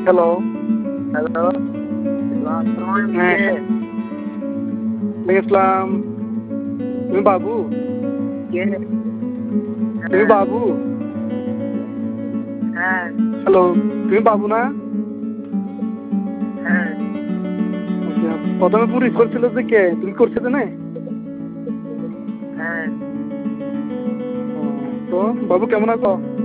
Hello. Hello. হ্যাঁ। ইসলাম। তুমি বাবু? কে? তুমি বাবু? হ্যাঁ। হ্যালো, তুমি বাবু না? হ্যাঁ। আচ্ছা, প্রথমে পুরি করছিল যে কে? তুমি করছো তো না? হ্যাঁ। তো বাবু কেমন আছো?